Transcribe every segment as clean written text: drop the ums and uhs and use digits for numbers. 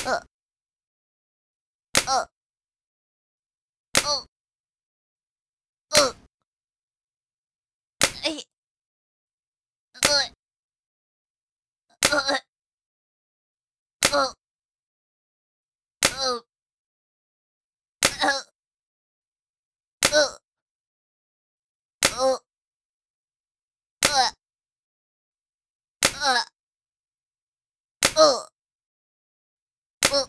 uh, uh, uh, uh, eh, uh, uh, uh, uh, uh, uh, uh, uh, uh, uh, uh,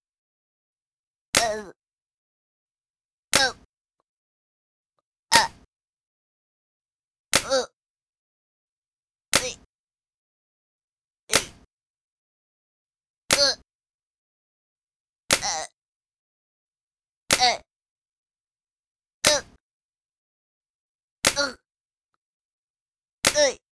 uh, uh, uh, eh, eh, uh, uh, uh, uh, uh, uh,